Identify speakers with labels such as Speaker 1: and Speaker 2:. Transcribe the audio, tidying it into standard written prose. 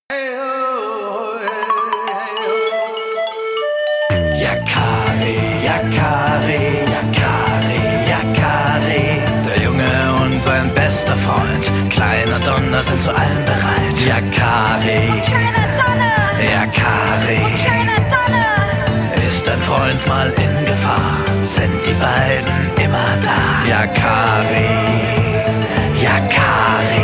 Speaker 1: Yakari, Yakari, Yakari, Yakari. Der Junge und sein bester Freund, Klein und Donner, sind zu allem bereit. Yakari,
Speaker 2: Kleine Donner,
Speaker 1: Yakari,
Speaker 2: kleine Donner.
Speaker 1: ist dein Freund mal in Gefahr, sind die beiden immer da. Yakari, Yakari.